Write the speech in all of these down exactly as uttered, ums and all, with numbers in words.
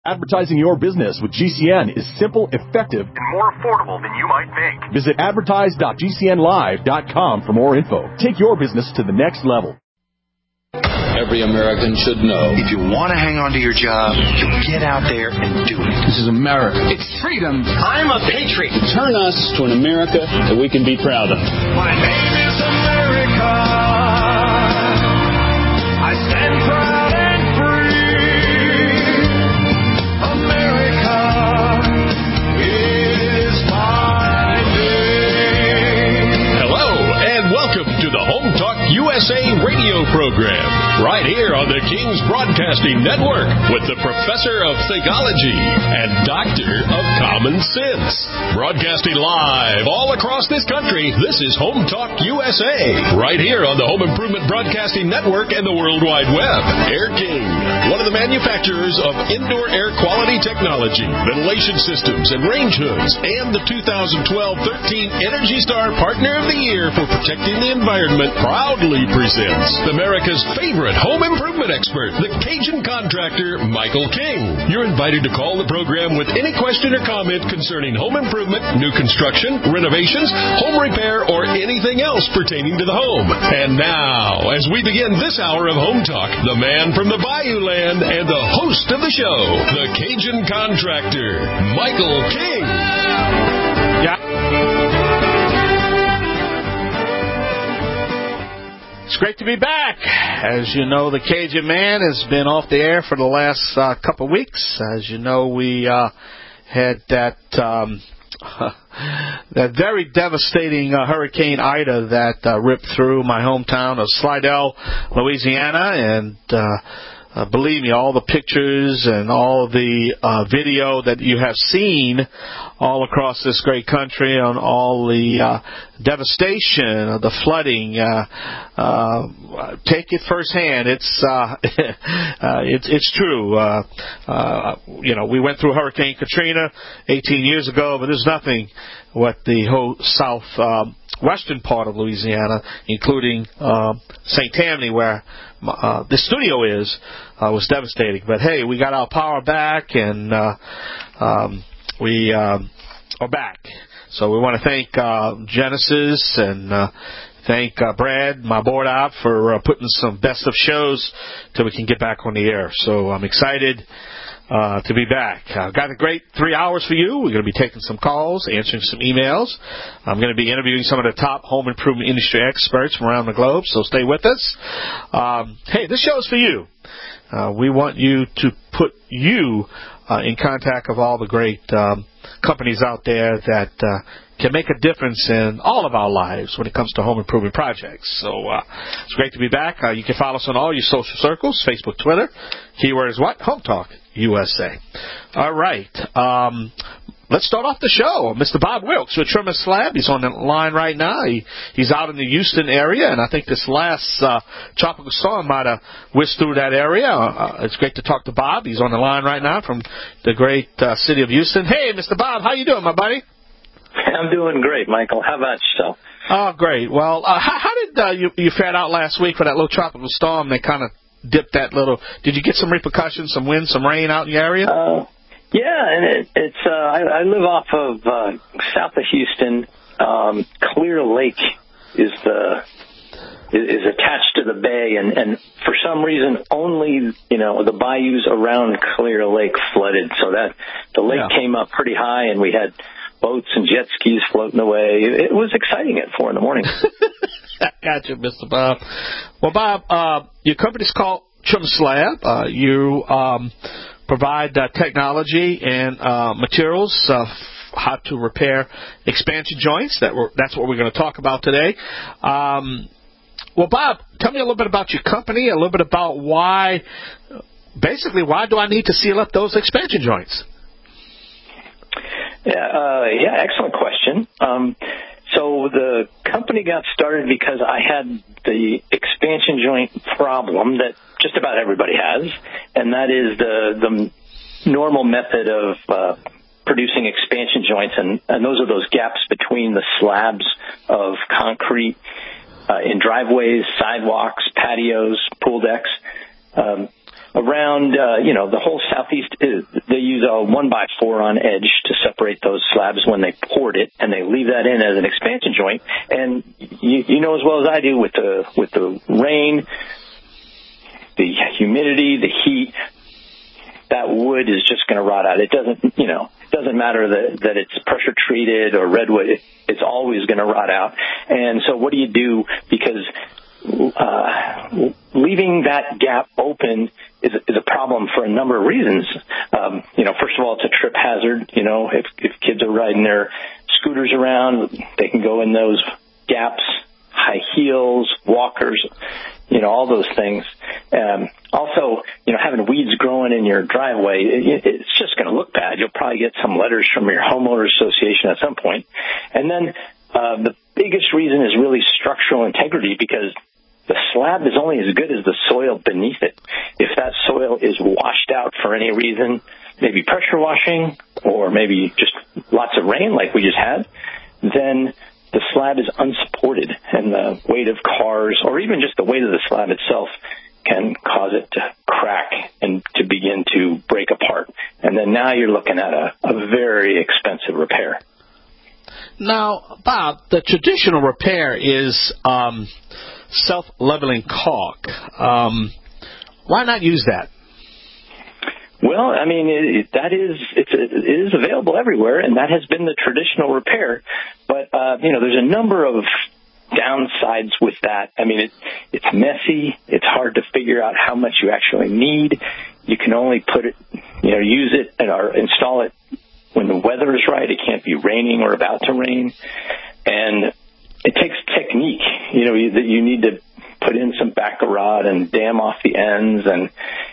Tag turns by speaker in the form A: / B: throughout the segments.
A: Advertising your business with G C N is simple, effective, and more affordable than you might think. Visit advertise dot g c n live dot com for more info. Take your business to the next level.
B: Every American should know.
C: If you want to hang on to your job, you get out there and do it.
B: This is America.
C: It's freedom.
D: I'm a patriot.
B: Turn us to an America that we can be proud of.
E: My name is America. I stand proud and free. America is my name.
F: Hello, and welcome to the Home Talk U S A radio program, right here on the King's Broadcasting Network with the Professor of Theology and Doctor of Common Sense. Broadcasting live all across this country, this is Home Talk U S A, right here on the Home Improvement Broadcasting Network and the World Wide Web. Air King, one of the manufacturers of indoor air quality technology, ventilation systems, and range hoods, and the two thousand twelve thirteen Energy Star Partner of the Year for protecting the environment, proudly presents America's favorite home improvement expert, the Cajun contractor, Michael King. You're invited to call the program with any question or comment concerning home improvement, new construction, renovations, home repair, or anything else pertaining to the home. And now, as we begin this hour of Home Talk, the man from the Bayou Land and the host of the show, the Cajun contractor, Michael King.
G: Yeah. It's great to be back. As you know, the Cajun Man has been off the air for the last uh, couple of weeks. As you know, we uh, had that um, that very devastating uh, Hurricane Ida that uh, ripped through my hometown of Slidell, Louisiana, and uh, uh, believe me, all the pictures and all the uh, video that you have seen all across this great country on all the uh, devastation of the flooding, uh, uh, take it firsthand. It's uh, uh, it's it's true. Uh, uh, you know, we went through Hurricane Katrina eighteen years ago, but there's nothing what the whole south um, western part of Louisiana, including uh, Saint Tammany, where uh, the studio is, uh, was devastating. But hey, we got our power back, and uh, um, we uh, are back. So we want to thank uh, Genesis and uh, thank uh, Brad, my board op, for uh, putting some best of shows till we can get back on the air. So I'm excited uh, to be back. I've got a great three hours for you. We're going to be taking some calls, answering some emails. I'm going to be interviewing some of the top home improvement industry experts from around the globe, so stay with us. Um, hey, this show is for you. Uh, we want you to put you uh, in contact of all the great um, companies out there that uh, can make a difference in all of our lives when it comes to home improvement projects. So uh, it's great to be back. Uh, you can follow us on all your social circles, Facebook, Twitter. Keyword is what? Home Talk U S A. All right. Um, let's start off the show. Mister Bob Wilkes with Trimmer Slab. He's on the line right now. He, he's out in the Houston area, and I think this last uh, tropical storm might have whisked through that area. Uh, it's great to talk to Bob. He's on the line right now from the great uh, city of Houston. Hey, Mister Bob, how you doing, my buddy?
H: I'm doing great, Michael. How about yourself?
G: Oh, great. Well, uh, how, how did uh, you, you fare out last week for that little tropical storm? They kind of dipped that little. Did you get some repercussions, some wind, some rain out in your area?
H: Uh, yeah, and it, it's. Uh, I, I live off of uh, south of Houston. Um, Clear Lake is the is, is attached to the bay, and, and for some reason, only you know the bayous around Clear Lake flooded. So that the lake yeah. came up pretty high, and we had boats and jet skis floating away. It was exciting at four in the morning.
G: Gotcha, Mister Bob. Well, Bob, uh, your company's called Trimmer Slab. Uh, you um, provide uh, technology and uh, materials, uh, how to repair expansion joints. That we're, that's what we're going to talk about today. Um, well, Bob, tell me a little bit about your company, a little bit about why, basically, why do I need to seal up those expansion joints?
H: Yeah, uh, yeah, excellent question. Um, so the company got started because I had the expansion joint problem that just about everybody has, and that is the the normal method of uh, producing expansion joints, and, and those are those gaps between the slabs of concrete uh, in driveways, sidewalks, patios, pool decks. Um, Around, uh, you know, the whole southeast, the use a one by four on edge to separate those slabs when they poured it, and they leave that in as an expansion joint. And you, you know as well as I do, with the with the rain, the humidity, the heat, that wood is just going to rot out. It doesn't, you know, it doesn't matter that that it's pressure treated or redwood. It, it's always going to rot out. And so, what do you do? Because uh, leaving that gap open is is a problem for a number of reasons. Um, you know, first of all, it's a trip hazard. You know, if if kids are riding their scooters around, they can go in those gaps. High heels, walkers, you know, all those things. Um, also, you know, having weeds growing in your driveway, it, it's just going to look bad. You'll probably get some letters from your homeowner association at some point. And then uh, the biggest reason is really structural integrity, because the slab is only as good as the soil beneath it. If that soil is washed out for any reason, maybe pressure washing or maybe just lots of rain like we just had, then the slab is unsupported, and the weight of cars or even just the weight of the slab itself can cause it to crack and to begin to break apart. And then now you're looking at a, a very expensive repair.
G: Now, Bob, the traditional repair is um, self-leveling caulk. Um, why not use that?
H: Well, I mean, it, that is it's, it is available everywhere, and that has been the traditional repair. But uh, you know, there's a number of downsides with that. I mean, it, it's messy. It's hard to figure out how much you actually need. You can only put it, you know, use it and or install it when the weather is right. It can't be raining or about to rain, and it takes technique. You know, you, you need to put in some baccarat and dam off the ends, and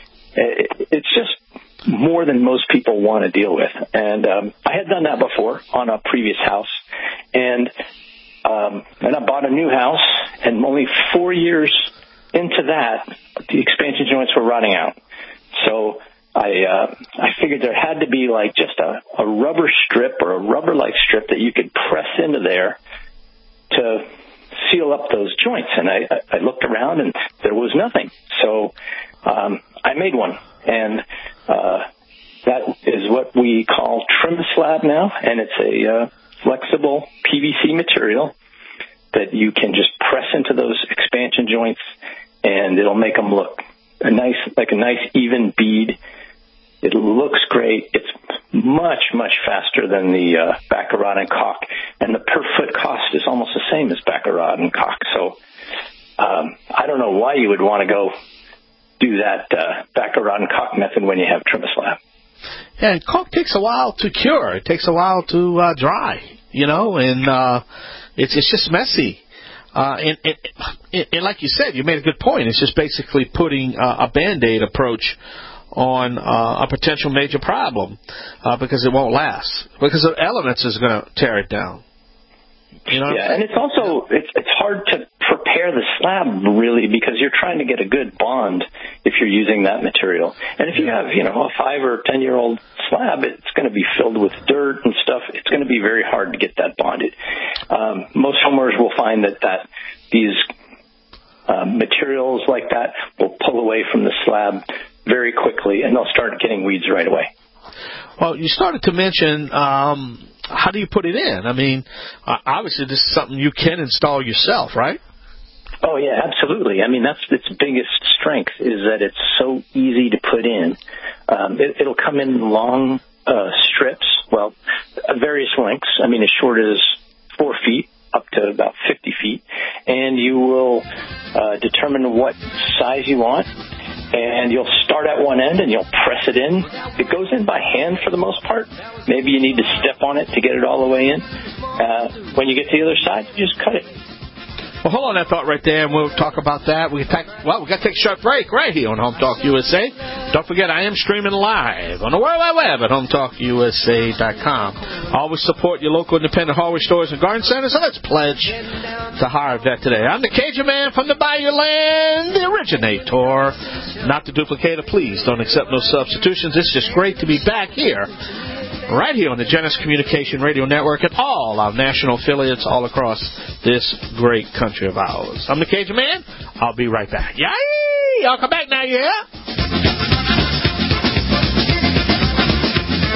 H: it, it's just more than most people want to deal with. And um, I had done that before on a previous house, and um, and I bought a new house, and only four years into that, the expansion joints were rotting out. So I uh, I figured there had to be like just a, a rubber strip or a rubber-like strip that you could press into there to seal up those joints. And I, I looked around, and there was nothing. So um, I made one, and uh, that is what we call trim slab now, and it's a uh, flexible P V C material that you can just press into those expansion joints, and it'll make them look a nice, like a nice even bead. It looks great. It's much, much faster than the uh, baccarat and caulk, and the per foot cost is almost the same as baccarat and caulk. So um, I don't know why you would want to go do that uh, baccarat and caulk method when you have trim slab.
G: Yeah, and caulk takes a while to cure. It takes a while to uh, dry, you know, and uh, it's it's just messy. Uh, and, and, and like you said, you made a good point. It's just basically putting uh, a Band-Aid approach on uh, a potential major problem uh, because it won't last. Because the elements is going to tear it down. You know?
H: Yeah, and it's also it's it's hard to prepare the slab really, because you're trying to get a good bond if you're using that material. And if you have, you know, a five or ten year old slab, it's going to be filled with dirt and stuff. It's going to be very hard to get that bonded. Um, most homeowners will find that that these uh, materials like that will pull away from the slab very quickly, and they'll start getting weeds right away.
G: Well, you started to mention um, how do you put it in? I mean, uh, obviously this is something you can install yourself, right?
H: Oh, yeah, absolutely. I mean, that's its biggest strength, is that it's so easy to put in. Um, it, it'll come in long uh, strips, well, uh, various lengths. I mean, as short as four feet up to about fifty feet. And you will uh, determine what size you want. And you'll start at one end and you'll press it in. It goes in by hand for the most part. Maybe you need to step on it to get it all the way in. Uh, when you get to the other side, you just cut it.
G: Well, hold on that thought right there, and we'll talk about that. We take, well, we got to take a short break right here on Home Talk U S A. Don't forget, I am streaming live on the World Wide Web at home talk u s a dot com. Always support your local independent hardware stores and garden centers, and let's pledge to hire a vet today. I'm the Cajun Man from the Bayou Land, the originator. Not the duplicator. Please don't accept no substitutions. It's just great to be back here. Right here on the Genesis Communication Radio Network and all our national affiliates all across this great country of ours. I'm the Cajun Man. I'll be right back. Yay! Y'all come back now, yeah?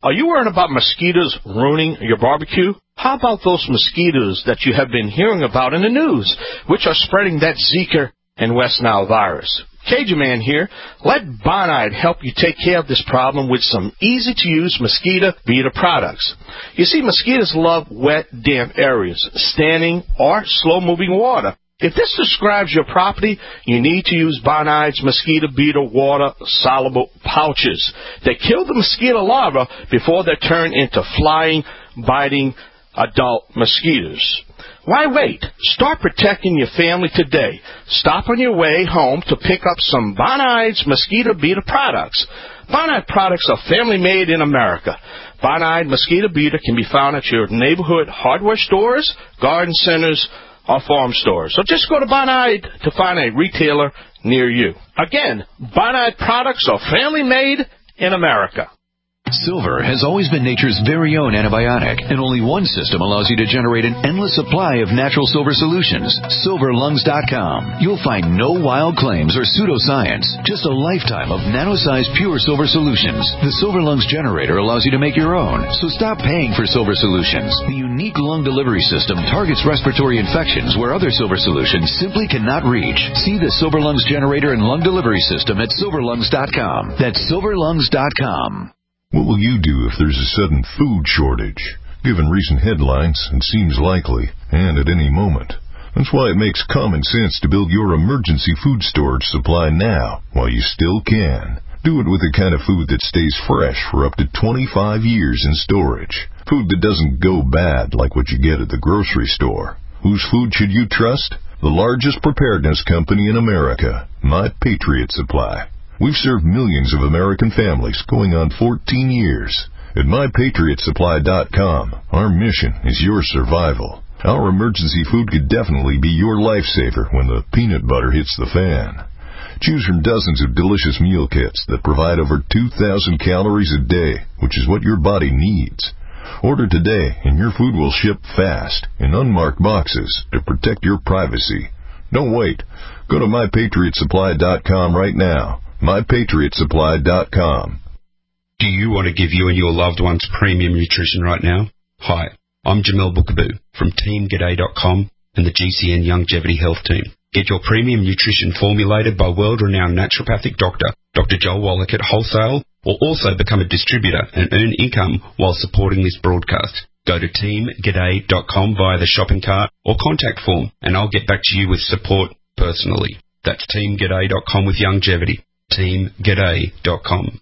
G: Are you worried about mosquitoes ruining your barbecue? How about those mosquitoes that you have been hearing about in the news, which are spreading that Zika and West Nile virus? Cajun Man here. Let Bonide help you take care of this problem with some easy-to-use mosquito beater products. You see, mosquitoes love wet, damp areas, standing or slow-moving water. If this describes your property, you need to use Bonide's mosquito beater water soluble pouches. They kill the mosquito larvae before they turn into flying, biting adult mosquitoes. Why wait? Start protecting your family today. Stop on your way home to pick up some Bonide's mosquito beater products. Bonide products are family-made in America. Bonide mosquito beater can be found at your neighborhood hardware stores, garden centers, or farm stores. So just go to Bonide to find a retailer near you. Again, Bonide products are family-made in America.
D: Silver has always been nature's very own antibiotic, and only one system allows you to generate an endless supply of natural silver solutions. silver lungs dot com. You'll find no wild claims or pseudoscience, just a lifetime of nano-sized pure silver solutions. The Silver Lungs generator allows you to make your own, so stop paying for silver solutions. The unique lung delivery system targets respiratory infections where other silver solutions simply cannot reach. See the Silver Lungs generator and lung delivery system at silver lungs dot com. That's silver lungs dot com.
I: What will you do if there's a sudden food shortage, given recent headlines and seems likely, and at any moment? That's why it makes common sense to build your emergency food storage supply now, while you still can. Do it with the kind of food that stays fresh for up to twenty-five years in storage. Food that doesn't go bad like what you get at the grocery store. Whose food should you trust? The largest preparedness company in America, My Patriot Supply. We've served millions of American families going on fourteen years. At my patriot supply dot com, our mission is your survival. Our emergency food could definitely be your lifesaver when the peanut butter hits the fan. Choose from dozens of delicious meal kits that provide over two thousand calories a day, which is what your body needs. Order today and your food will ship fast in unmarked boxes to protect your privacy. Don't wait. Go to my patriot supply dot com right now. my patriot supply dot com.
J: Do you want to give you and your loved ones premium nutrition right now? Hi, I'm Jamel Bookaboo from team g'day dot com and the G C N Longevity Health Team. Get your premium nutrition formulated by world-renowned naturopathic doctor, Doctor Joel Wallach at wholesale, or also become a distributor and earn income while supporting this broadcast. Go to team g'day dot com via the shopping cart or contact form, and I'll get back to you with support personally. That's team g'day dot com with longevity. team g'day dot com.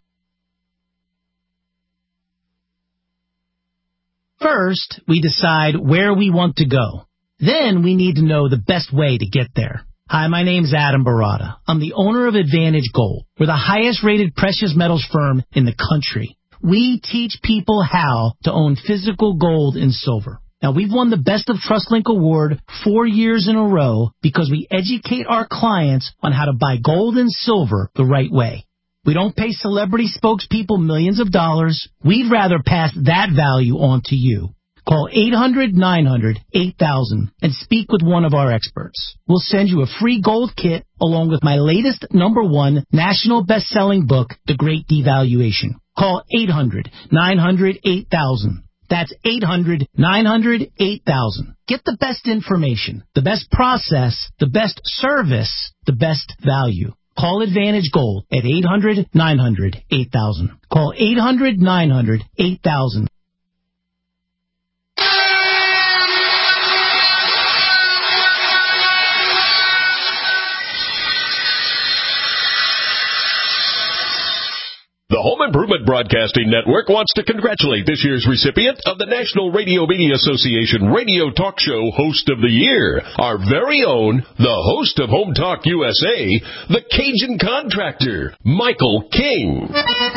K: First, we decide where we want to go. Then we need to know the best way to get there. Hi, my name's Adam Barada. I'm the owner of Advantage Gold. We're the highest-rated precious metals firm in the country. We teach people how to own physical gold and silver. Now, we've won the Best of TrustLink Award four years in a row because we educate our clients on how to buy gold and silver the right way. We don't pay celebrity spokespeople millions of dollars. We'd rather pass that value on to you. Call eight hundred nine hundred eight thousand and speak with one of our experts. We'll send you a free gold kit along with my latest number one national best-selling book, The Great Devaluation. Call eight hundred nine hundred eight thousand. That's eight hundred nine hundred eight thousand. Get the best information, the best process, the best service, the best value. Call Advantage Gold at eight hundred nine hundred eight thousand. Call eight hundred nine hundred eight thousand.
F: The Home Improvement Broadcasting Network wants to congratulate this year's recipient of the National Radio Media Association Radio Talk Show Host of the Year, our very own, the host of Home Talk U S A, the Cajun Contractor, Michael King.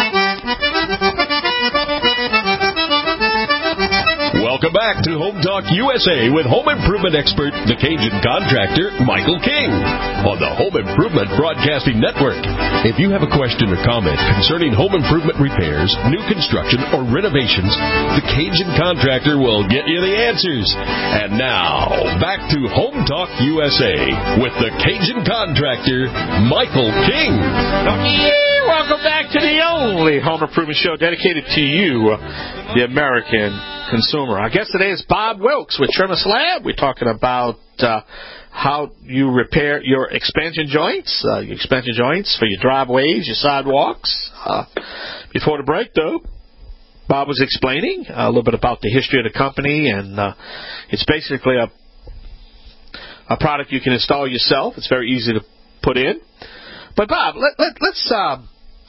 F: Welcome back to Home Talk U S A with home improvement expert, the Cajun Contractor, Michael King, on the Home Improvement Broadcasting Network. If you have a question or comment concerning home improvement repairs, new construction, or renovations, the Cajun Contractor will get you the answers. And now, back to Home Talk U S A with the Cajun Contractor, Michael King.
G: Welcome back to the only home improvement show dedicated to you, the American consumer. Our guest today is Bob Wilkes with Trim a Slab. We're talking about uh, how you repair your expansion joints, uh, your expansion joints for your driveways, your sidewalks. Uh, before the break, though, Bob was explaining a little bit about the history of the company, and uh, it's basically a a product you can install yourself. It's very easy to put in. But Bob, let, let, let's uh,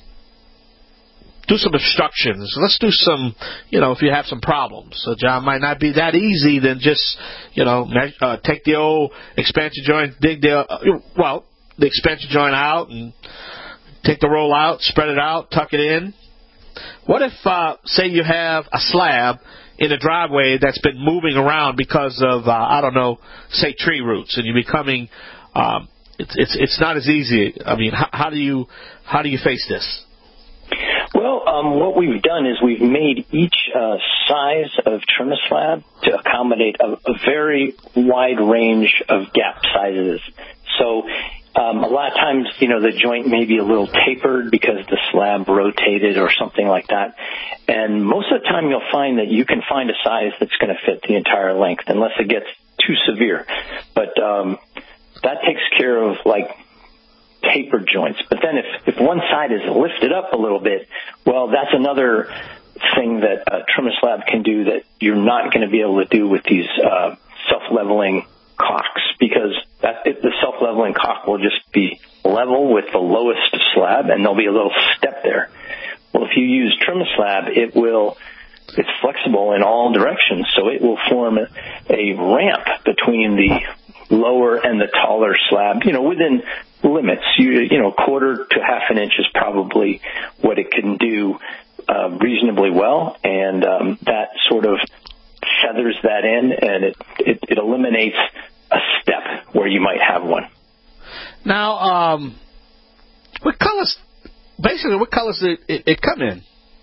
G: do some instructions. Let's do some, you know, if you have some problems. So John, might not be that easy than just, you know, me- uh, take the old expansion joint, dig the, uh, well, the expansion joint out and take the roll out, spread it out, tuck it in. What if, uh, say you have a slab in a driveway that's been moving around because of, uh, I don't know, say tree roots, and you're becoming, um, it's, it's, it's not as easy. I mean, how, how do you, how do you face this?
H: Well, um, what we've done is we've made each uh, size of trim a slab to accommodate a, a very wide range of gap sizes. So um, a lot of times, you know, the joint may be a little tapered because the slab rotated or something like that. And most of the time you'll find that you can find a size that's going to fit the entire length unless it gets too severe. But um, that takes care of, like, tapered joints. But then if, if one side is lifted up a little bit, well, that's another thing that uh, Trim a Slab can do that you're not going to be able to do with these uh, self-leveling caulks, because that, it, the self-leveling caulk will just be level with the lowest slab, and there'll be a little step there. Well, if you use Trim a Slab, it will, it's flexible in all directions, so it will form a, a ramp between the lower and the taller slab, you know, within limits. You, you know, quarter to half an inch is probably what it can do uh, reasonably well, and um, that sort of feathers that in, and it, it, it eliminates a step where you might have one.
G: Now, um, what colors, basically, what colors did it, it come in?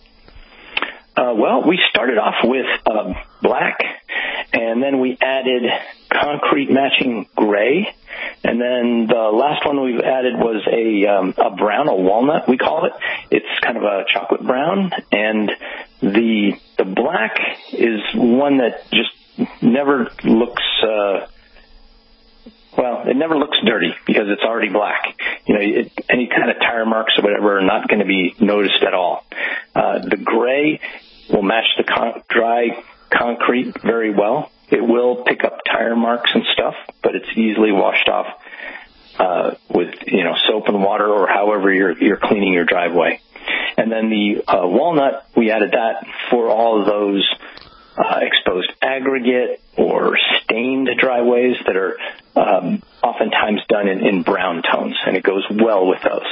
H: Uh, well, we started off with uh, black, and then we added concrete matching gray, and then the last one we've added was a um, a brown, a walnut, we call it. It's kind of a chocolate brown, and the the black is one that just never looks, uh, well, it never looks dirty because it's already black. You know, it, any kind of tire marks or whatever are not going to be noticed at all. Uh, the gray will match the con- dry concrete very well. It will pick up tire marks and stuff, but it's easily washed off uh, with, you know, soap and water or however you're, you're cleaning your driveway. And then the uh, walnut, we added that for all of those uh, exposed aggregate or stained driveways that are um, oftentimes done in, in brown tones, and it goes well with those.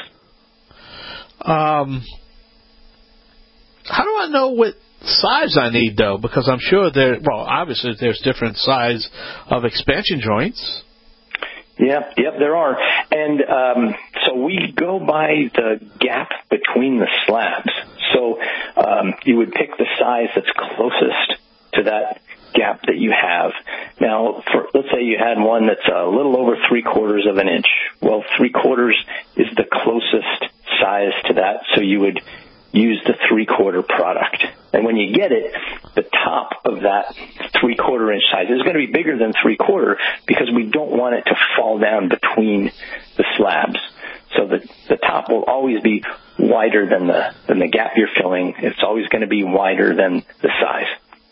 G: Um, how do I know what size I need, though? Because I'm sure there, well, obviously there's different size of expansion joints.
H: Yep, yep, there are. And um, so we go by the gap between the slabs. So um, you would pick the size that's closest to that gap that you have. Now, for, let's say you had one that's a little over three quarters of an inch. Well, three quarters is the closest size to that, so you would use the three-quarter product. And when you get it, the top of that three-quarter inch size is going to be bigger than three-quarter because we don't want it to fall down between the slabs. So the, the top will always be wider than the, than the gap you're filling. It's always going to be wider than the size.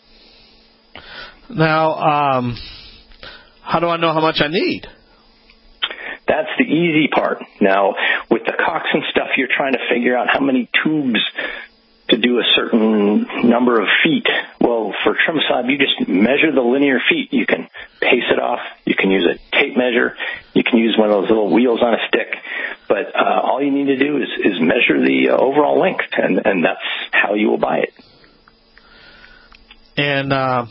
G: Now, um, how do I know how much I need?
H: That's the easy part. Now, with the caulks and stuff, you're trying to figure out how many tubes to do a certain number of feet. Well, for Trim a Slab, you just measure the linear feet. You can pace it off. You can use a tape measure. You can use one of those little wheels on a stick. But uh, all you need to do is, is measure the uh, overall length, and, and that's how you will buy it.
G: And uh,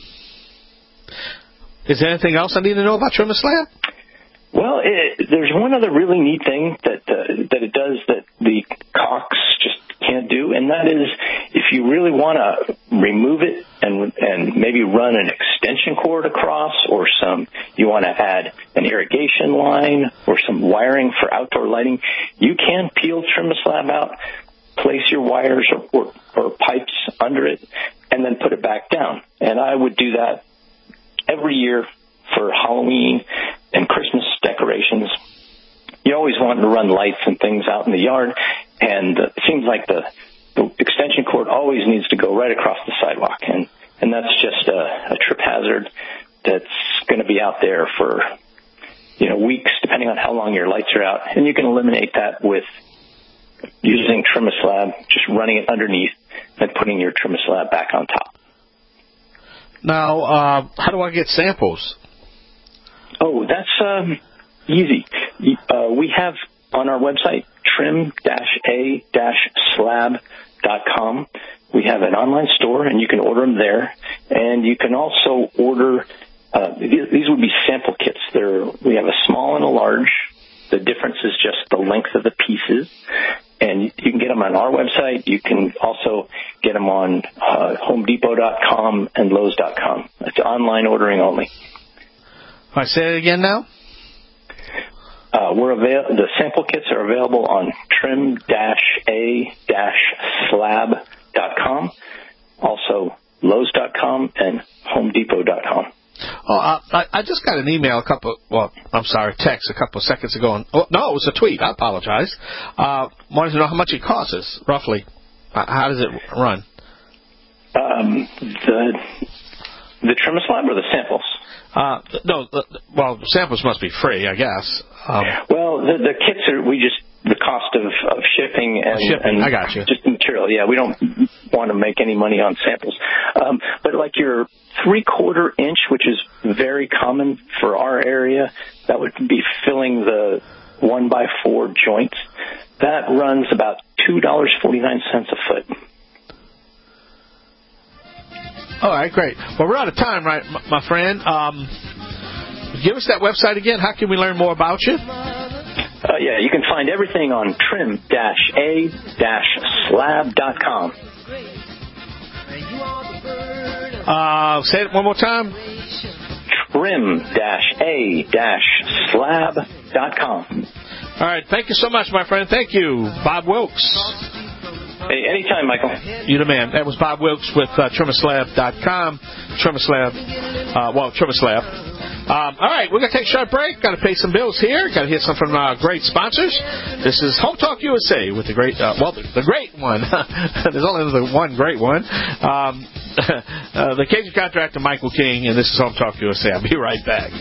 G: is there anything else I need to know about Trim a Slab?
H: Well, it, there's one other really neat thing that uh, that it does that the caulks just can't do, and that is if you really want to remove it and and maybe run an extension cord across, or some you want to add an irrigation line or some wiring for outdoor lighting, you can peel Trim a Slab out place your wires or, or, or pipes under it and then put it back down. And I would do that every year for Halloween and Christmas decorations. You always want to run lights and things out in the yard, and uh, it seems like the, the extension cord always needs to go right across the sidewalk, and, and that's just a, a trip hazard that's going to be out there for, you know, weeks, depending on how long your lights are out. And you can eliminate that with using Trimislab, just running it underneath and putting your Trimislab back on top.
G: Now, uh, how do I get samples?
H: Oh, that's um, easy. Uh, we have on our website, trim a slab dot com. We have an online store, and you can order them there. And you can also order, uh, these would be sample kits. They're, we have a small and a large. The difference is just the length of the pieces. And you can get them on our website. You can also get them on uh, home depot dot com and lowes dot com. It's online ordering only.
G: I say it again now?
H: Uh, we're avail- the sample kits are available on trim a slab dot com, also lowes dot com and home depot dot com.
G: Oh, uh, I, I just got an email a couple, well, I'm sorry, text a couple of seconds ago. And, oh, no, it was a tweet. I apologize. Uh, wanted to know how much it costs, roughly. Uh, how does it run?
H: Um, the the Trimislab or the samples?
G: Uh, no, the, well, samples must be free, I guess. Um,
H: well, the, the kits are, we just, the cost of, of shipping and,
G: shipping,
H: and
G: I got you.
H: just material. Yeah, we don't want to make any money on samples. Um, but like your three-quarter inch, which is very common for our area, that would be filling the one-by-four joints. That runs about two dollars and forty-nine cents a foot.
G: All right, great. Well, we're out of time, right, my friend? Um, give us that website again. How can we learn more about you?
H: Uh, yeah, you can find everything on trim a slab dot com.
G: Uh, say it one more time.
H: trim a slab dot com.
G: All right, thank you so much, my friend. Thank you, Bob Wilkes.
H: Hey, anytime, Michael.
G: You the man. That was Bob Wilkes with uh, Trimislab dot com. Trimislab, uh, well, Trimislab. Um, all right, we're going to take a short break. Got to pay some bills here. Got to hear some from our great sponsors. This is Home Talk U S A with the great, uh, well, the, the great one. There's only the one great one. Um, uh, the Cajun contractor, Michael King, and this is Home Talk U S A. I'll be right back.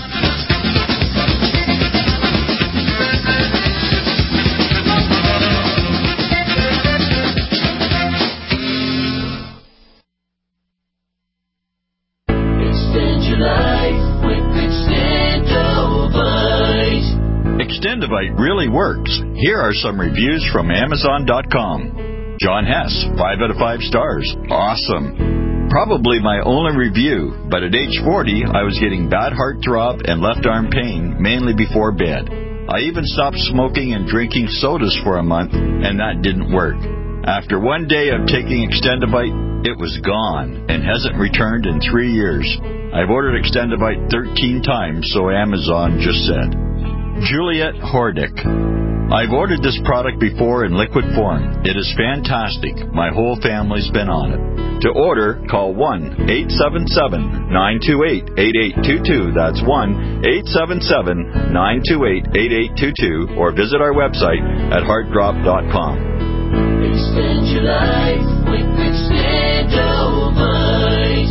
L: Extendivite really works. Here are some reviews from Amazon dot com. John Hess, five out of five stars. Awesome. Probably my only review, but at age forty, I was getting bad heart throb and left arm pain, mainly before bed. I even stopped smoking and drinking sodas for a month, and that didn't work. After one day of taking Extendivite, it was gone and hasn't returned in three years. I've ordered Extendivite thirteen times, so Amazon just said. Juliet Hordick. I've ordered this product before in liquid form. It is fantastic. My whole family's been on it. To order, call one eight seven seven, nine two eight, eight eight two two. That's one eight seven seven, nine two eight, eight eight two two. Or visit our website at heart drop dot com. Extend your life with Extendivite.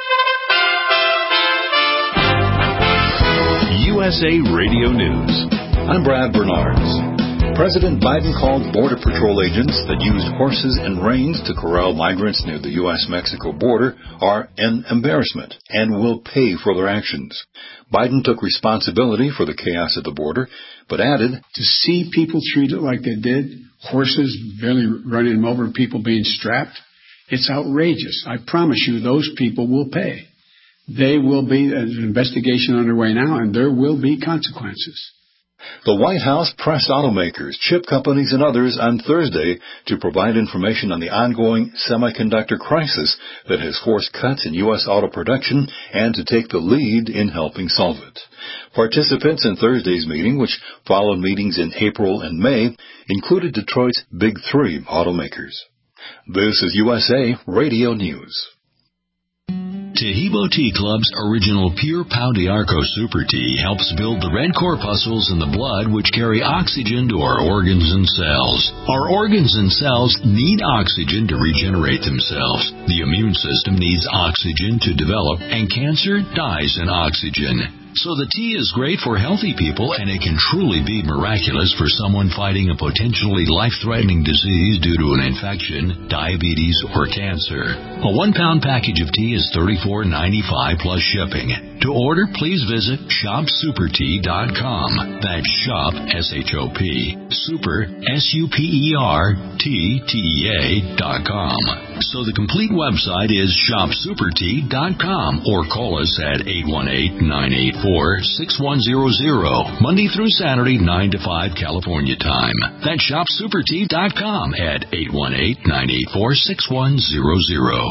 F: U S A Radio News.
M: I'm Brad Bernards. President Biden called Border Patrol agents that used horses and reins to corral migrants near the U S Mexico border are an embarrassment and will pay for their actions. Biden took responsibility for the chaos at the border, but added,
N: to see people treated like they did, horses barely running them over, people being strapped, it's outrageous. I promise you those people will pay. They will be, there's an investigation underway now, and there will be consequences.
M: The White House pressed automakers, chip companies, and others on Thursday to provide information on the ongoing semiconductor crisis that has forced cuts in U S auto production and to take the lead in helping solve it. Participants in Thursday's meeting, which followed meetings in April and May, included Detroit's Big Three automakers. This is U S A Radio News.
D: Taheebo Tea Club's original Pure Pau d'Arco Super Tea helps build the red corpuscles in the blood which carry oxygen to our organs and cells. Our organs and cells need oxygen to regenerate themselves. The immune system needs oxygen to develop, and cancer dies in oxygen. So the tea is great for healthy people, and it can truly be miraculous for someone fighting a potentially life-threatening disease due to an infection, diabetes, or cancer. A one-pound package of tea is thirty-four ninety-five plus shipping. To order, please visit shop super tea dot com. That's shop, S H O P, super, S U P E R, T, T E A dot com. So the complete website is shop super tea dot com, or call us at eight one eight, nine eight four, six one zero zero, Monday through Saturday, nine to five California time. That's shop super tea dot com at eight one eight, nine eight four, six one zero zero.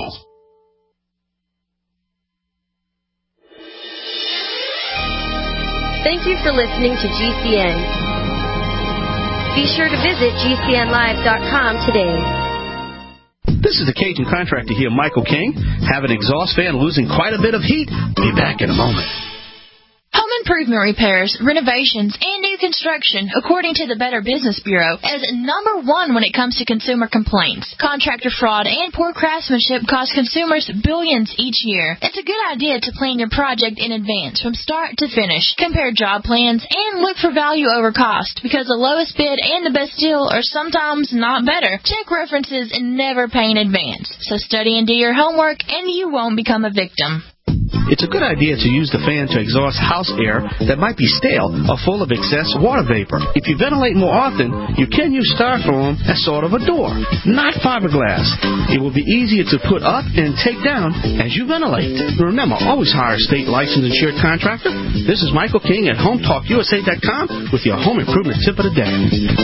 O: Thank you for listening to G C N. Be sure to visit G C N live dot com today.
G: This is the Cajun contractor here, Michael King. Have an exhaust fan losing quite a bit of heat? Be back in a moment.
P: Home improvement repairs, renovations, and new construction, according to the Better Business Bureau, is number one when it comes to consumer complaints. Contractor fraud and poor craftsmanship cost consumers billions each year. It's a good idea to plan your project in advance from start to finish. Compare job plans and look for value over cost, because the lowest bid and the best deal are sometimes not better. Check references and never pay in advance. So study and do your homework, and you won't become a victim.
G: It's a good idea to use the fan to exhaust house air that might be stale or full of excess water vapor. If you ventilate more often, you can use styrofoam as sort of a door, not fiberglass. It will be easier to put up and take down as you ventilate. Remember, always hire a state licensed insured contractor. This is Michael King at home talk U S A dot com with your home improvement tip of the day.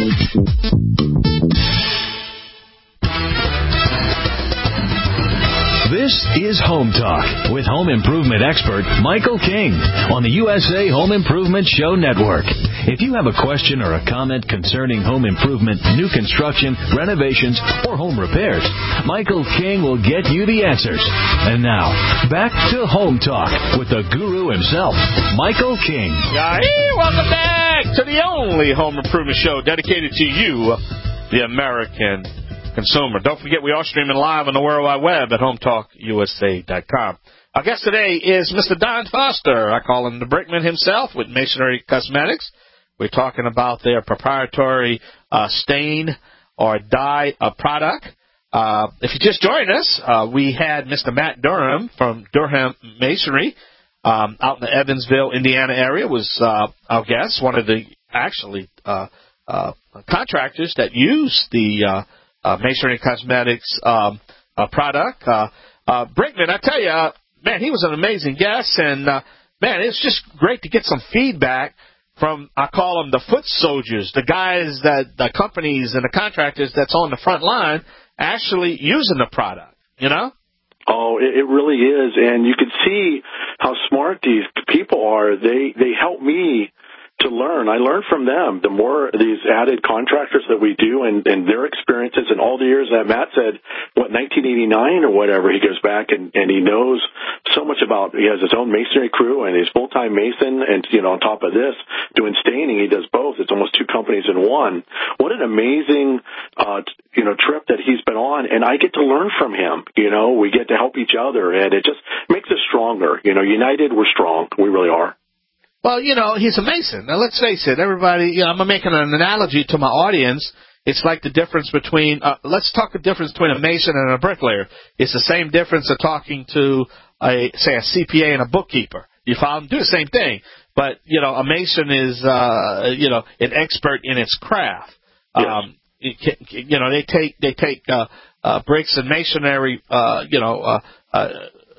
A: This is Home Talk with home improvement expert Michael King on the U S A Home Improvement Show Network. If you have a question or a comment concerning home improvement, new construction, renovations, or home repairs, Michael King will get you the answers. And now, back to Home Talk with the guru himself, Michael King.
G: Hey, welcome back to the only home improvement show dedicated to you, the American consumer. Don't forget, we are streaming live on the World Wide Web at home talk U S A dot com. Our guest today is Mister Don Foster. I call him the Brickman himself with Masonry Cosmetics. We're talking about their proprietary uh, stain or dye uh, product. Uh, if you just joined us, uh, we had Mister Matt Durham from Durham Masonry um, out in the Evansville, Indiana area was uh, our guest, one of the actually uh, uh, contractors that use the uh, Uh, Masonry Cosmetics um, uh, product. Uh, uh, Brickman, I tell you, uh, man, he was an amazing guest, and, uh, man, it's just great to get some feedback from, I call them the foot soldiers, the guys that, the companies and the contractors that's on the front line actually using the product, you know?
Q: Oh, it, it really is, and you can see how smart these people are. They, they help me to learn. I learn from them. The more these added contractors that we do and, and their experiences and all the years that Matt said, what, nineteen eighty-nine or whatever, he goes back and, and he knows so much about, he has his own masonry crew and he's full-time mason, and, you know, on top of this, doing staining, he does both. It's almost two companies in one. What an amazing, uh, you know, trip that he's been on, and I get to learn from him. You know, we get to help each other, and it just makes us stronger. You know, united, we're strong. We really are.
G: Well, you know, he's a Mason. Now, let's face it, everybody, you know, I'm making an analogy to my audience. It's like the difference between, uh, let's talk the difference between a Mason and a bricklayer. It's the same difference of talking to, a say, a C P A and a bookkeeper. You follow them? Do the same thing. But, you know, a Mason is, uh, you know, an expert in its craft. Yes. Um, it, you know, they take, they take, uh, uh, bricks and masonry, uh, you know, uh, uh,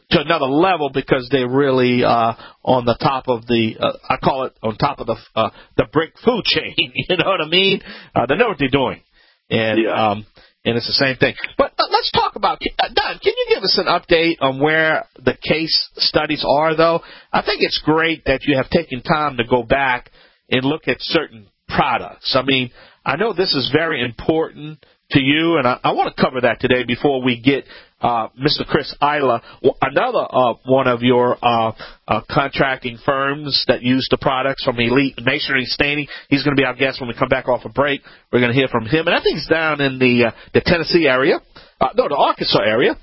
G: to another level because they're really uh, on the top of the, uh, I call it on top of the uh, the brick food chain. You know what I mean? Uh, they know what they're doing, and
Q: yeah.
G: um, and it's the same thing. But uh, let's talk about uh, Don. Can you give us an update on where the case studies are, though? I think it's great that you have taken time to go back and look at certain products. I mean, I know this is very important to you, and I, I want to cover that today before we get uh, Mister Chris Isla, another uh, one of your uh, uh, contracting firms that use the products from Elite Masonry Staining. He's going to be our guest when we come back off a break. We're going to hear from him, and I think he's down in the uh, the Tennessee area, uh, no, the Arkansas area.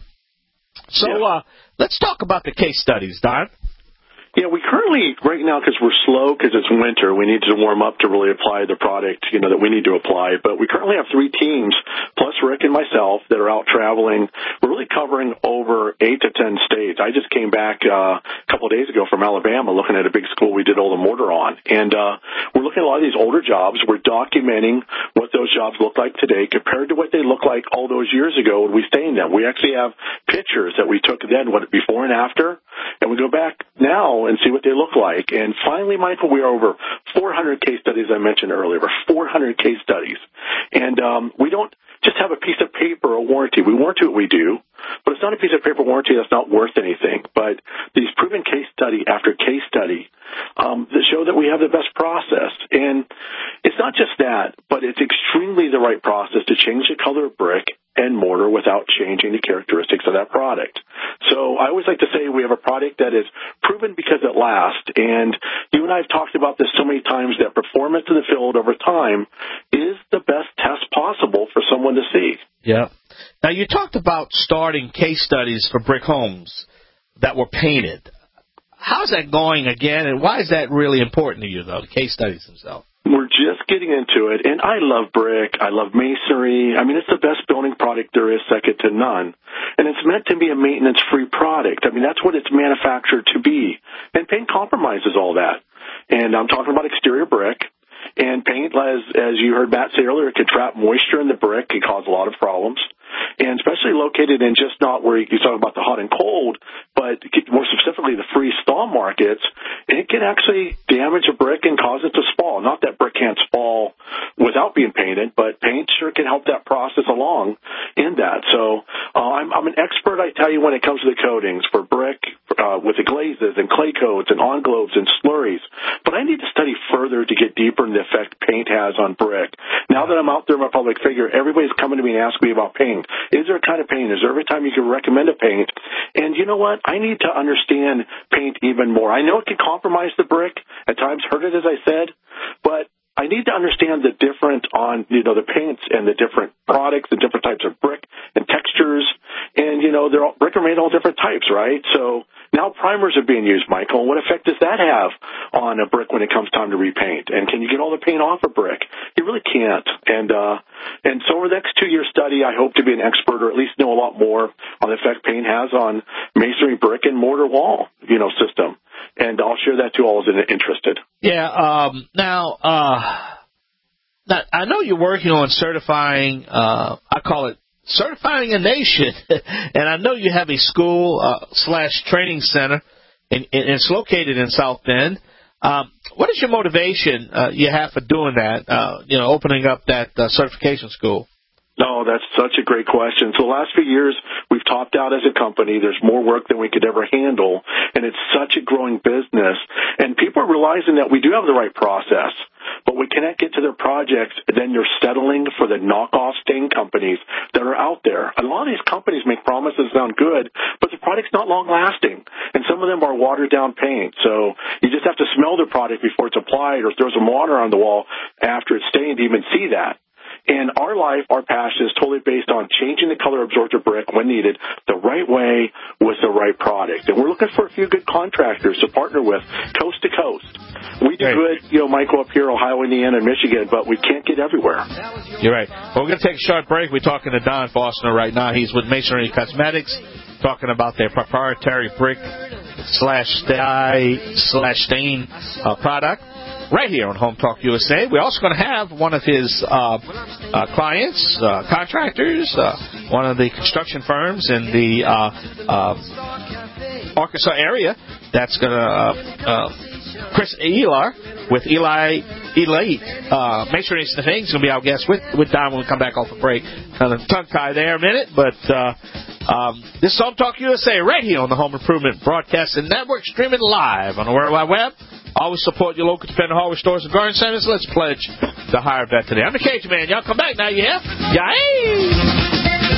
G: So
Q: yeah.
G: uh, let's talk about the case studies, Don.
Q: Yeah, we currently, right now, because we're slow, because it's winter, we need to warm up to really apply the product, you know, that we need to apply. But we currently have three teams, plus Rick and myself, that are out traveling. We're really covering over eight to ten states. I just came back uh, a couple of days ago from Alabama looking at a big school we did all the mortar on. And uh, we're looking at a lot of these older jobs. We're documenting what those jobs look like today compared to what they look like all those years ago when we stained them. We actually have pictures that we took then, what before and after, and we go back now and see what they look like. And finally, Michael, we are over four hundred case studies I mentioned earlier, over four hundred case studies. And um, we don't just have a piece of paper or warranty. We warranty what we do, but it's not a piece of paper warranty that's not worth anything. But these proven case study after case study um, that show that we have the best process. And it's not just that, but it's extremely the right process to change the color of brick and mortar without changing the characteristics of that product. So I always like to say we have a product that is proven because it lasts. And you and I have talked about this so many times that performance in the field over time is the best test possible for someone to see.
G: Yeah. Now, you talked about starting case studies for brick homes that were painted. How's that going again, and why is that really important to you, though, the case studies themselves?
Q: We're just getting into it, and I love brick. I love masonry. I mean, it's the best building product there is, second to none. And it's meant to be a maintenance-free product. I mean, that's what it's manufactured to be. And paint compromises all that. And I'm talking about exterior brick. And paint, as, as you heard Matt say earlier, it can trap moisture in the brick. It can cause a lot of problems. And especially located in just not where you talk about the hot and cold, but more specifically the freeze-thaw markets, it can actually damage a brick and cause it to spall. Not that brick can't spall without being painted, but paint sure can help that process along in that. So uh, I'm, I'm an expert, I tell you, when it comes to the coatings for brick, uh, with the glazes and clay coats and on-globes and slurries. But I need to study further to get deeper in the effect paint has on brick. Now that I'm out there in my public figure, everybody's coming to me and asking me about paint. Is there a kind of paint? Is there every time you can recommend a paint? And you know what? I need to understand paint even more. I know it can compromise the brick, at times hurt it, as I said, but I need to understand the different on, you know, the paints and the different products, the different types of brick and textures. And, you know, they're all, brick are made all different types, right? So now primers are being used, Michael. And what effect does that have on a brick when it comes time to repaint? And can you get all the paint off a brick? You really can't. And, uh, and so over the next two-year study, I hope to be an expert or at least know a lot more on the effect paint has on masonry, brick, and mortar wall, you know, system. And I'll share that to all those interested.
G: Yeah. Um, now, uh, now, I know you're working on certifying, uh, I call it certifying a nation. And I know you have a school uh, slash training center, and, and it's located in South Bend. Um, what is your motivation uh, you have for doing that, uh, you know, opening up that uh, certification school?
Q: No, that's such a great question. So the last few years, we've topped out as a company. There's more work than we could ever handle, and it's such a growing business. And people are realizing that we do have the right process, but we cannot get to their projects, and then you're settling for the knockoff stain companies that are out there. A lot of these companies make promises that sound good, but the product's not long-lasting, and some of them are watered-down paint. So you just have to smell the product before it's applied or throw some water on the wall after it's stained to even see that. And our life, our passion is totally based on changing the color absorptive brick when needed the right way with the right product. And we're looking for a few good contractors to partner with coast to coast. We do right. good, you know, Michael, up here, Ohio, Indiana, and Michigan, but we can't get everywhere. You're
G: right. Well, we're going to take a short break. We're talking to Don Faulkner right now. He's with Masonry Cosmetics, talking about their proprietary brick slash dye slash stain uh, product. Right here on Home Talk U S A. We're also going to have one of his uh, uh, clients, uh, contractors, uh, one of the construction firms in the uh, uh, Arkansas area. That's going to, uh, uh, Chris Elar with Eli Elite. Uh, make sure he's the thing. He's going to be our guest with, with Don when we come back off a break. Kind of tongue-tie there a minute, but uh, um, this is Home Talk U S A right here on the Home Improvement Broadcasting Network, streaming live on the World Wide Web. Always support your local dependent hardware stores and garden centers. Let's pledge the higher bet today. I'm the Cajun Man. Y'all come back now, yeah? Yeah.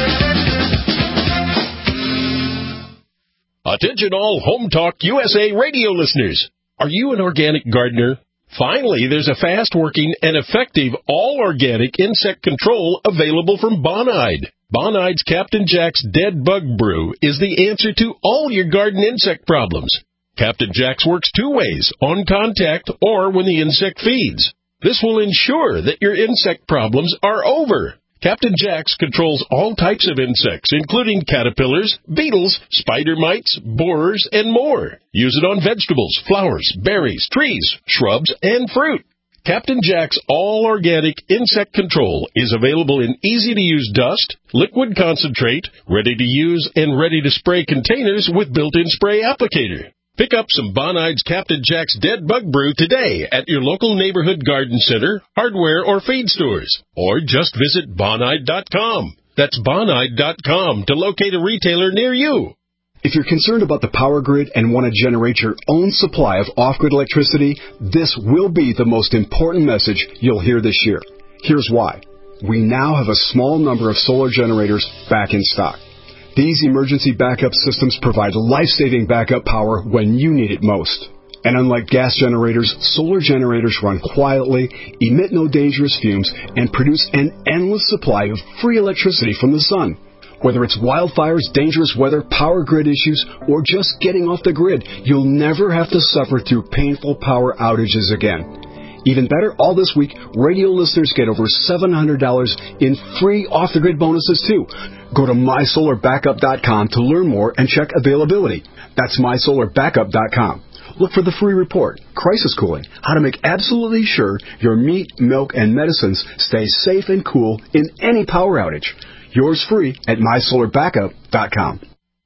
F: Attention all Home Talk U S A radio listeners. Are you an organic gardener? Finally, there's a fast-working and effective all-organic insect control available from Bonide. Bonide's Captain Jack's Dead Bug Brew is the answer to all your garden insect problems. Captain Jack's works two ways, on contact or when the insect feeds. This will ensure that your insect problems are over. Captain Jack's controls all types of insects, including caterpillars, beetles, spider mites, borers, and more. Use it on vegetables, flowers, berries, trees, shrubs, and fruit. Captain Jack's all-organic insect control is available in easy-to-use dust, liquid concentrate, ready-to-use and ready-to-spray containers with built-in spray applicator. Pick up some Bonide's Captain Jack's Dead Bug Brew today at your local neighborhood garden center, hardware, or feed stores. Or just visit Bonide dot com. That's Bonide dot com to locate a retailer near you.
R: If you're concerned about the power grid and want to generate your own supply of off-grid electricity, this will be the most important message you'll hear this year. Here's why. We now have a small number of solar generators back in stock. These emergency backup systems provide life-saving backup power when you need it most. And unlike gas generators, solar generators run quietly, emit no dangerous fumes, and produce an endless supply of free electricity from the sun. Whether it's wildfires, dangerous weather, power grid issues, or just getting off the grid, you'll never have to suffer through painful power outages again. Even better, all this week, radio listeners get over seven hundred dollars in free off-the-grid bonuses, too. Go to my solar backup dot com to learn more and check availability. That's my solar backup dot com. Look for the free report, Crisis Cooling, how to make absolutely sure your meat, milk, and medicines stay safe and cool in any power outage. Yours free at my solar backup dot com.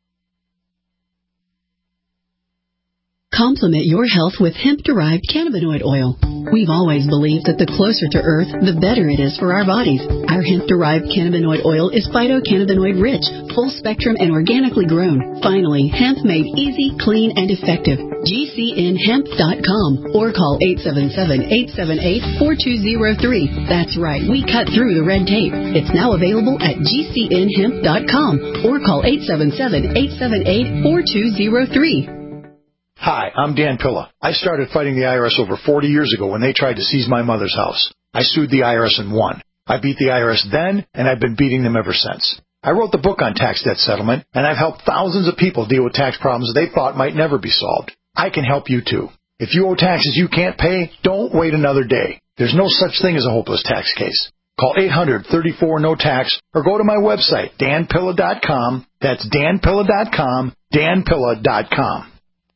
S: Complement your health with hemp-derived cannabinoid oil. We've always believed that the closer to Earth, the better it is for our bodies. Our hemp-derived cannabinoid oil is phytocannabinoid-rich, full-spectrum, and organically grown. Finally, hemp made easy, clean, and effective. G C N hemp dot com or call eight seven seven, eight seven eight, four two zero three. That's right, we cut through the red tape. It's now available at G C N hemp dot com or call eight seven seven, eight seven eight, four two zero three.
T: Hi, I'm Dan Pilla. I started fighting the I R S over forty years ago when they tried to seize my mother's house. I sued the I R S and won. I beat the I R S then, and I've been beating them ever since. I wrote the book on tax debt settlement, and I've helped thousands of people deal with tax problems they thought might never be solved. I can help you, too. If you owe taxes you can't pay, don't wait another day. There's no such thing as a hopeless tax case. Call eight hundred, thirty-four, no tax or go to my website, dan pilla dot com. That's dan pilla dot com, dan pilla dot com.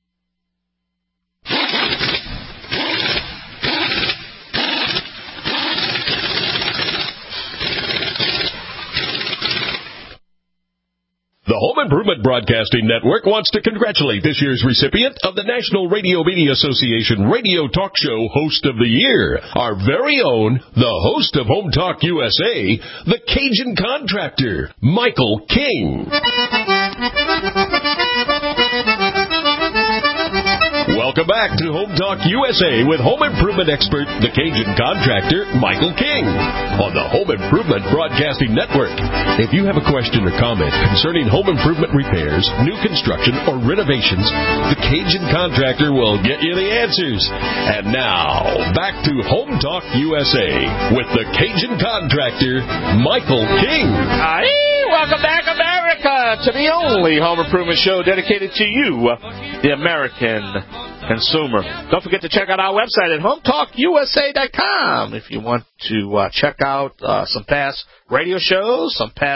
F: The Home Improvement Broadcasting Network wants to congratulate this year's recipient of the National Radio Media Association Radio Talk Show Host of the Year, our very own, the host of Home Talk U S A, the Cajun Contractor, Michael King. Welcome back to Home Talk U S A with home improvement expert, the Cajun Contractor, Michael King, on the Home Improvement Broadcasting Network. If you have a question or comment concerning home improvement repairs, new construction, or renovations, the Cajun Contractor will get you the answers. And now, back to Home Talk U S A with the Cajun Contractor, Michael King.
G: Hi, welcome back, America, to the only home improvement show dedicated to you, the American consumer. Don't forget to check out our website at home talk U S A dot com if you want to uh, check out uh, some past radio shows, some past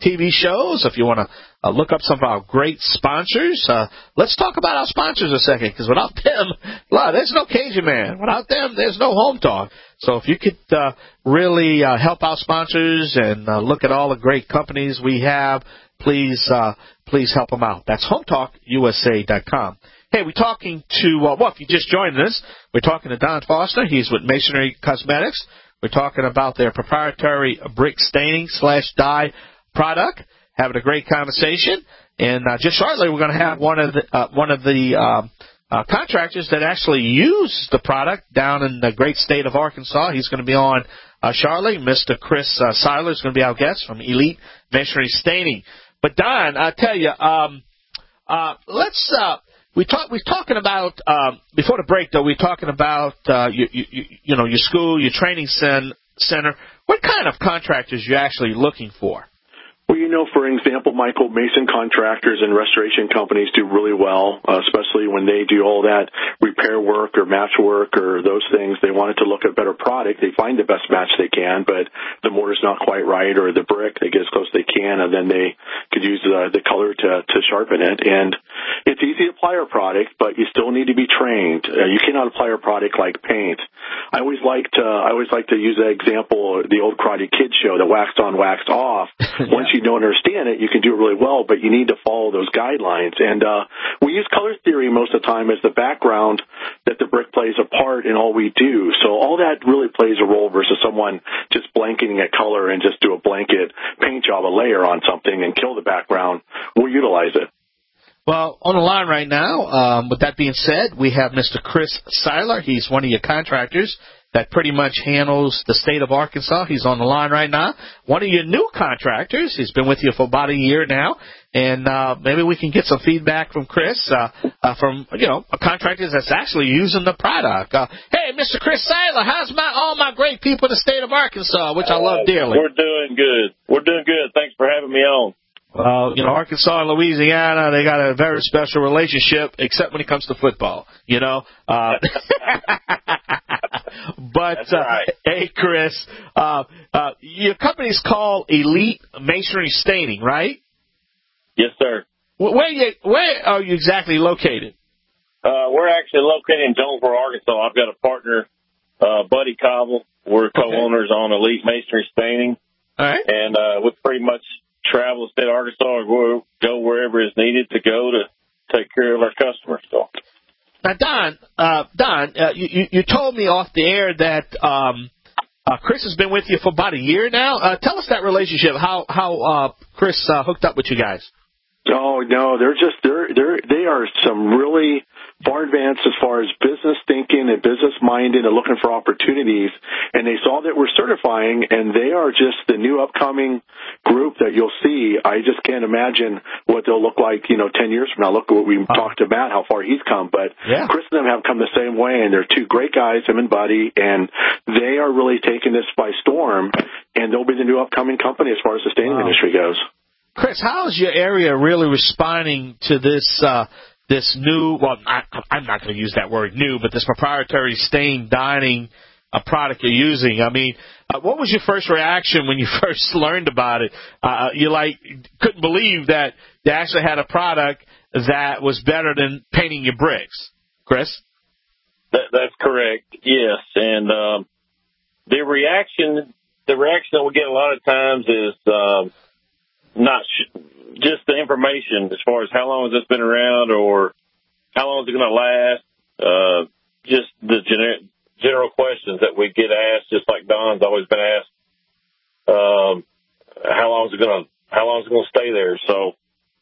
G: T V shows, if you want to uh, look up some of our great sponsors, uh, let's talk about our sponsors a second, because without them, well, there's no Cajun Man. Without them, there's no Home Talk. So if you could uh, really uh, help our sponsors and uh, look at all the great companies we have, please uh, please help them out. That's home talk U S A dot com. Hey, we're talking to, uh, well, if you just joined us, we're talking to Don Foster. He's with Masonry Cosmetics. We're talking about their proprietary brick staining slash dye product. Having a great conversation. And uh, just shortly, we're going to have one of the uh, one of the uh, uh, contractors that actually use the product down in the great state of Arkansas. He's going to be on uh, shortly. Mister Chris uh, Seiler is going to be our guest from Elite Masonry Staining. But Don, I tell you, um, uh, let's. Uh, We talk, we're talking about, um, before the break, though, we're talking about, uh, you, you, you know, your school, your training cen- center. What kind of contractors you're actually looking for?
Q: Well, you know, for example, Michael, mason contractors and restoration companies do really well, uh, especially when they do all that repair work or match work or those things. They wanted to look at a better product. They find the best match they can, but the mortar's not quite right or the brick, they get as close as they can, and then they could use the, the color to, to sharpen it. And it's easy to apply our product, but you still need to be trained. Uh, you cannot apply our product like paint. I always like to, I always like to use that example, the old Karate Kid show, the waxed on, waxed off. Yeah. Once you don't understand it, you can do it really well, but you need to follow those guidelines. And uh, we use color theory most of the time as the background that the brick plays a part in all we do. So all that really plays a role versus someone just blanketing a color and just do a blanket paint job, a layer on something and kill the background. We'll utilize it.
G: Well, on the line right now, um, with that being said, we have Mister Chris Seiler. He's one of your contractors that pretty much handles the state of Arkansas. He's on the line right now. One of your new contractors. He's been with you for about a year now. And uh, maybe we can get some feedback from Chris, uh, uh, from, you know, a contractor that's actually using the product. Uh, hey, Mister Chris Seiler, how's my all my great people in the state of Arkansas, which I love dearly?
U: We're doing good. We're doing good. Thanks for having me on.
G: Well, you know, Arkansas and Louisiana, they got a very special relationship, except when it comes to football, you know. Uh, but,
U: That's right.
G: uh, hey, Chris, uh, uh, your company's called Elite Masonry Staining, right?
U: Yes, sir.
G: Where, you, where are you exactly located?
U: Uh, we're actually located in Jonesboro, Arkansas. I've got a partner, uh, Buddy Cobble. We're co-owners okay. on Elite Masonry Staining.
G: All right.
U: And uh, we pretty much travel the state of Arkansas or go wherever is needed to go to take care of our customers. So.
G: Now, Don, uh, Don, uh, you, you told me off the air that um, uh, Chris has been with you for about a year now. Uh, tell us that relationship, how how uh, Chris uh, hooked up with you guys.
Q: Oh, no, they're just, they're, they're, they are some really far advanced as far as business thinking and business minded and looking for opportunities. And they saw that we're certifying, and they are just the new upcoming group that you'll see. I just can't imagine what they'll look like, you know, ten years from now. Look at what we oh. talked about, how far he's come. But
G: yeah.
Q: Chris and them have come the same way, and they're two great guys, him and Buddy, and they are really taking this by storm, and they'll be the new upcoming company as far as the staining wow. industry goes.
G: Chris, how is your area really responding to this uh, this new, well, I, I'm not going to use that word new, but this proprietary stain dyeing uh, product you're using? I mean, uh, what was your first reaction when you first learned about it? Uh, you, like, couldn't believe that they actually had a product that was better than painting your bricks. Chris?
U: That, that's correct, yes. And um, the reaction, the reaction that we get a lot of times is um, not sh- just the information as far as how long has this been around or how long is it going to last. Uh, just the gener- general questions that we get asked, just like Don's always been asked. Um, how long is it going to how long is it going to stay there? So,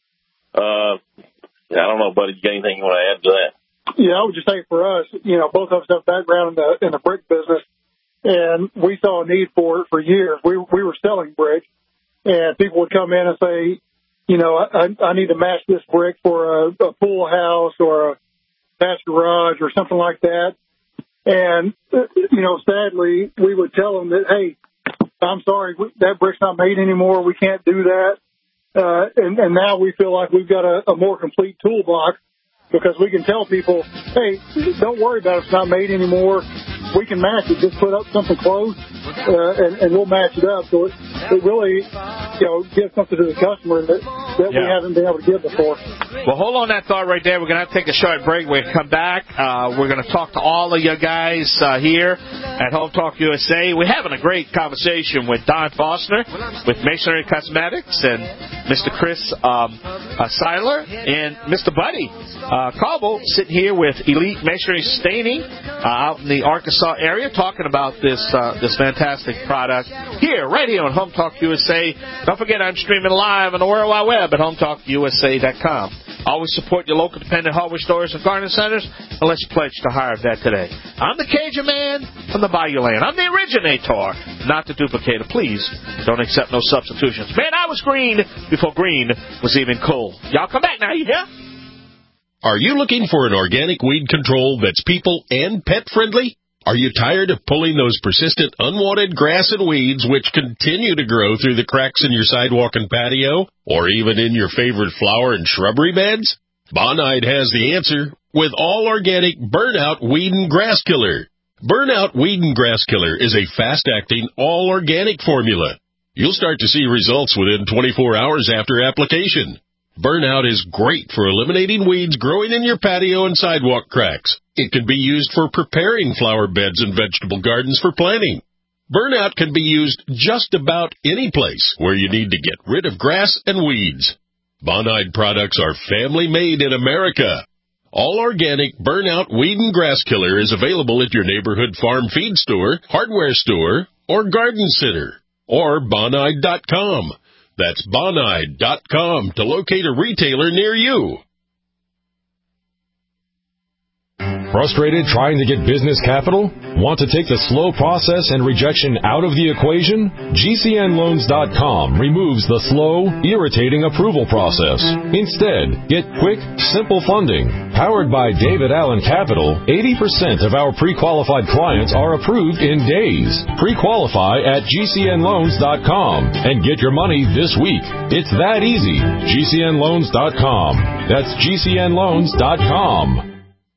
U: uh, I don't know, buddy. You got anything you want to add to that?
V: Yeah, I would just say for us, you know, both of us have background in the in the brick business, and we saw a need for it for years. We we were selling brick. And people would come in and say, you know, I, I need to match this brick for a, a pool house or a attached garage or something like that. And, you know, sadly, we would tell them that, hey, I'm sorry, we, that brick's not made anymore. We can't do that. Uh, and, and now we feel like we've got a, a more complete toolbox because we can tell people, hey, don't worry about it. It's not made anymore. We can match it. Just put up something close, uh, and, and we'll match it up. So it, it really, you know, give something to the customer that, that we
G: Yeah.
V: haven't been able to give before.
G: Well, hold on that thought right there. We're going to have to take a short break. We're going to come back. Uh, we're going to talk to all of you guys uh, here at Home Talk U S A. We're having a great conversation with Don Foster with Masonry Cosmetics and Mister Chris um, uh, Seiler and Mister Buddy uh, Cobble sitting here with Elite Masonry Staining uh, out in the Arkansas area talking about this uh, this fantastic product here, right here on Home Talk U S A. Don't forget, I'm streaming live on the World Wide Web at home talk u s a dot com. Always support your local dependent hardware stores and garden centers, and let's pledge to hire that today. I'm the Cajun Man from the Bayou Land. I'm the originator, not the duplicator. Please don't accept no substitutions. Man, I was green before green was even cool. Y'all come back now, you hear?
F: Are you looking for an organic weed control that's people and pet friendly? Are you tired of pulling those persistent unwanted grass and weeds which continue to grow through the cracks in your sidewalk and patio, or even in your favorite flower and shrubbery beds? Bonide has the answer with all organic Burnout Weed and Grass Killer. Burnout Weed and Grass Killer is a fast-acting, all-organic formula. You'll start to see results within twenty-four hours after application. Burnout is great for eliminating weeds growing in your patio and sidewalk cracks. It can be used for preparing flower beds and vegetable gardens for planting. Burnout can be used just about any place where you need to get rid of grass and weeds. Bonide products are family-made in America. All organic Burnout Weed and Grass Killer is available at your neighborhood farm feed store, hardware store, or garden center, or bonide dot com. That's bonide dot com to locate a retailer near you.
B: Frustrated trying to get business capital? Want to take the slow process and rejection out of the equation? G C N loans dot com removes the slow, irritating approval process. Instead, get quick, simple funding. Powered by David Allen Capital, eighty percent of our pre-qualified clients are approved in days. Pre-qualify at G C N loans dot com and get your money this week. It's that easy. G C N loans dot com. That's G C N loans dot com.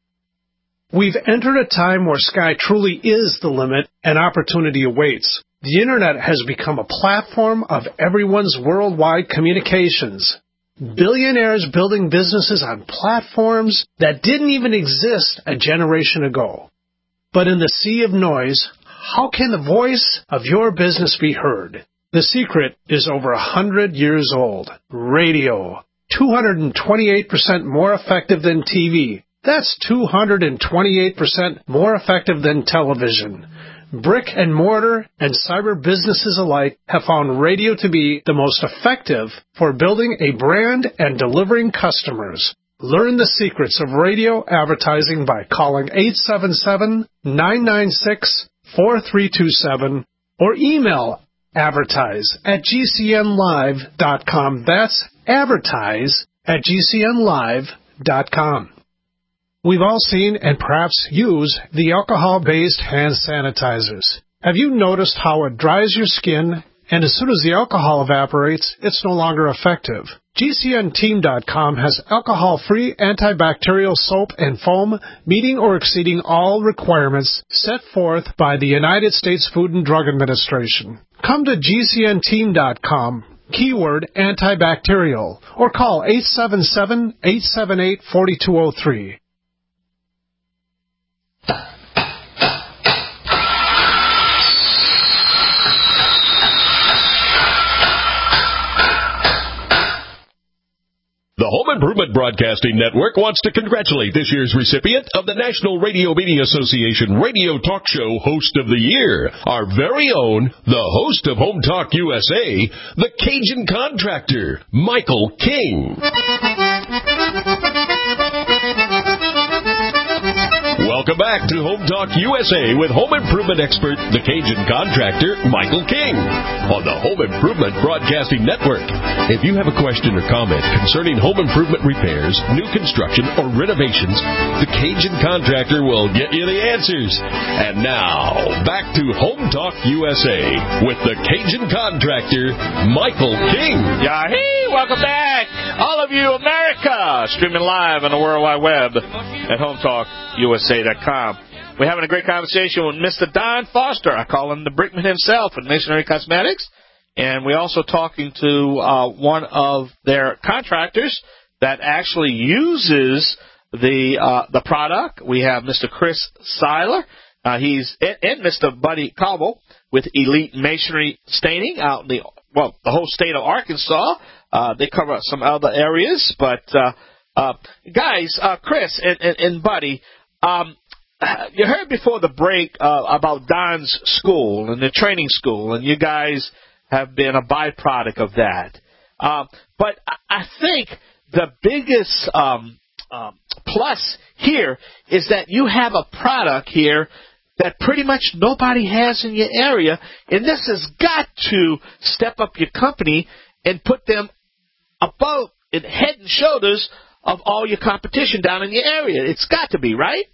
C: We've entered a time where sky truly is the limit and opportunity awaits. The Internet has become a platform of everyone's worldwide communications. Billionaires building businesses on platforms that didn't even exist a generation ago. But in the sea of noise, how can the voice of your business be heard? The secret is over a hundred years old. Radio. two hundred twenty-eight percent more effective than T V. That's two hundred twenty-eight percent more effective than television. Brick and mortar and cyber businesses alike have found radio to be the most effective for building a brand and delivering customers. Learn the secrets of radio advertising by calling eight seven seven, nine nine six, four three two seven or email advertise at G C N live dot com. That's advertise at G C N live dot com. We've all seen and perhaps use the alcohol-based hand sanitizers. Have you noticed how it dries your skin, and as soon as the alcohol evaporates, it's no longer effective? G C N team dot com has alcohol-free antibacterial soap and foam meeting or exceeding all requirements set forth by the United States Food and Drug Administration. Come to G C N team dot com. Keyword antibacterial, or call eight seven seven, eight seven eight, four two zero three.
F: The Home Improvement Broadcasting Network wants to congratulate this year's recipient of the National Radio Media Association Radio Talk Show Host of the Year, our very own, the host of Home Talk U S A, the Cajun Contractor, Michael King. Welcome back to Home Talk U S A with home improvement expert, the Cajun Contractor, Michael King, on the Home Improvement Broadcasting Network. If you have a question or comment concerning home improvement repairs, new construction, or renovations, the Cajun Contractor will get you the answers. And now, back to Home Talk U S A with the Cajun Contractor, Michael King.
G: Yahee! Welcome back, all of you, America, streaming live on the World Wide Web at home talk U S A dot com. We're having a great conversation with Mister Don Foster. I call him the Brickman himself at Masonry Cosmetics. And we're also talking to uh, one of their contractors that actually uses the uh, the product. We have Mister Chris Seiler. Uh, he's and, and Mister Buddy Cobble with Elite Masonry Staining out in the well the whole state of Arkansas. Uh, they cover some other areas, but uh, uh, guys, uh, Chris and, and, and Buddy, um, you heard before the break uh, about Don's school and the training school, and you guys have been a byproduct of that. Uh, but I think the biggest um, um, plus here is that you have a product here that pretty much nobody has in your area, and this has got to step up your company and put them above and head and shoulders of all your competition down in your area. It's got to be, right?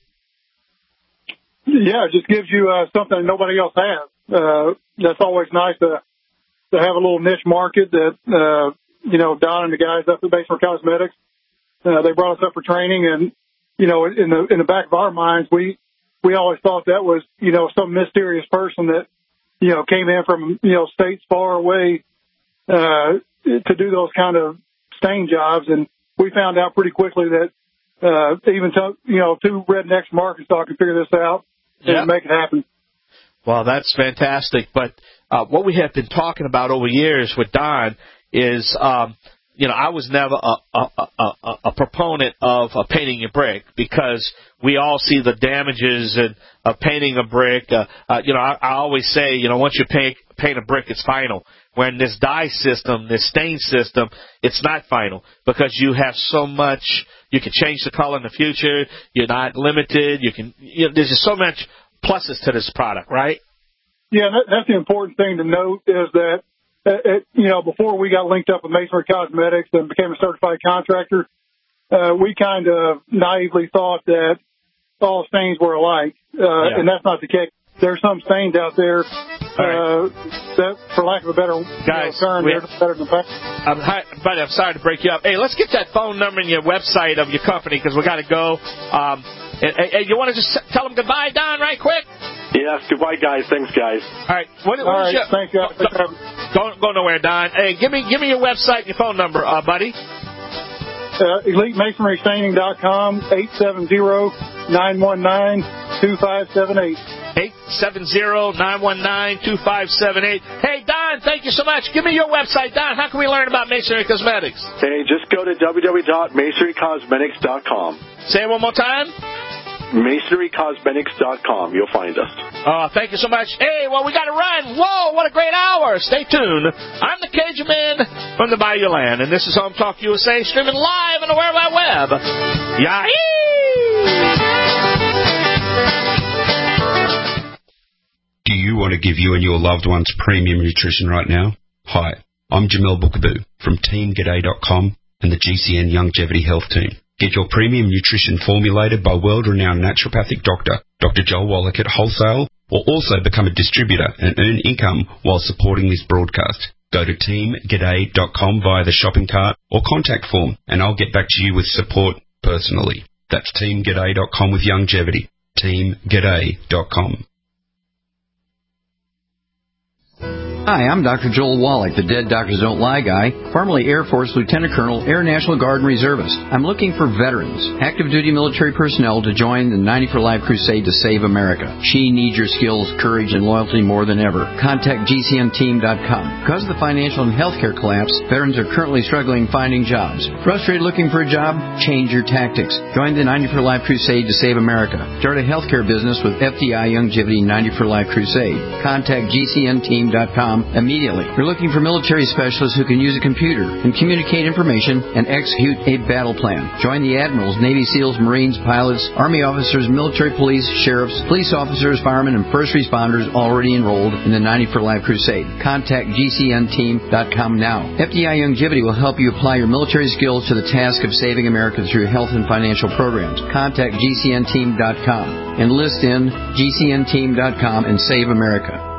V: Yeah, it just gives you uh, something nobody else has. Uh, that's always nice to to have a little niche market that, uh, you know, Don and the guys up at Masonry Cosmetics, uh, they brought us up for training. And, you know, in the in the back of our minds, we, we always thought that was, you know, some mysterious person that, you know, came in from, you know, states far away uh, to do those kind of stain jobs. And we found out pretty quickly that uh, even, to, you know, two rednecks from Arkansas could figure this out and
G: Yep.
V: make it happen.
G: Well, that's fantastic. But uh, what we have been talking about over years with Don is, um, you know, I was never a, a, a, a, a proponent of uh, painting a brick because we all see the damages in, of painting a brick. Uh, uh, you know, I, I always say, you know, once you paint, paint a brick, it's final. When this dye system, this stain system, it's not final because you have so much. You can change the color in the future. You're not limited. You can. You know, there's just so much pluses to this product, right?
V: Yeah, that, that's the important thing to note is that, uh, it, you know, before we got linked up with Masonry Cosmetics and became a certified contractor, uh, we kind of naively thought that all stains were alike, uh,
G: Yeah.
V: and that's not the case. There's some stains out there uh, that, for lack of a better
G: Guys,
V: you know, term,
G: we-
V: they're better than paint.
G: I'm, hi, buddy, I'm sorry to break you up. Hey, let's get that phone number and your website of your company because we got to go. Um, and, and you want to just tell them goodbye, Don, right quick?
Q: Yes, goodbye, guys. Thanks, guys.
G: All right. What, what
V: All
G: is
V: right,
G: your,
V: thank you.
G: Don't, don't go nowhere, Don. Hey, give me give me your website and your phone number, uh, buddy.
V: Uh, elite masonry staining dot com, eight seven zero, nine one nine, two five seven eight.
G: eight seven zero, nine one nine, two five seven eight. Hey, Don, thank you so much. Give me your website, Don. How can we learn about Masonry Cosmetics?
Q: Hey, just go to w w w dot masonry cosmetics dot com.
G: Say it one more time.
Q: masonry cosmetics dot com. You'll find us.
G: Uh, thank you so much. Hey, well, we got to run. Whoa, what a great hour. Stay tuned. I'm the Cajun Man from the Bayou Land, and this is Home Talk U S A, streaming live on the World Wide Web. Yahoo!
J: Do you want to give you and your loved ones premium nutrition right now? Hi, I'm Jamel Bookaboo from team g'day dot com and the G C N Longevity Health Team. Get your premium nutrition formulated by world-renowned naturopathic doctor, Doctor Joel Wallach at wholesale, or also become a distributor and earn income while supporting this broadcast. Go to team g'day dot com via the shopping cart or contact form, and I'll get back to you with support personally. That's team g'day dot com with longevity. team g'day dot com.
E: Hi, I'm Doctor Joel Wallach, the Dead Doctors Don't Lie guy, formerly Air Force Lieutenant Colonel, Air National Guard and Reservist. I'm looking for veterans, active duty military personnel to join the ninety for Life crusade to save America. She needs your skills, courage, and loyalty more than ever. Contact G C N team dot com. Because of the financial and healthcare collapse, veterans are currently struggling finding jobs. Frustrated looking for a job? Change your tactics. Join the ninety for Life crusade to save America. Start a healthcare business with F D I Longevity ninety for Life crusade. Contact G C N team dot com immediately. We're looking for military specialists who can use a computer and communicate information and execute a battle plan. Join the admirals, Navy SEALs, Marines, pilots, Army officers, military police, sheriffs, police officers, firemen, and first responders already enrolled in the ninety for Life crusade. Contact G C N team dot com now. F D I Longevity will help you apply your military skills to the task of saving America through health and financial programs. Contact G C N team dot com. Enlist in G C N team dot com and save America.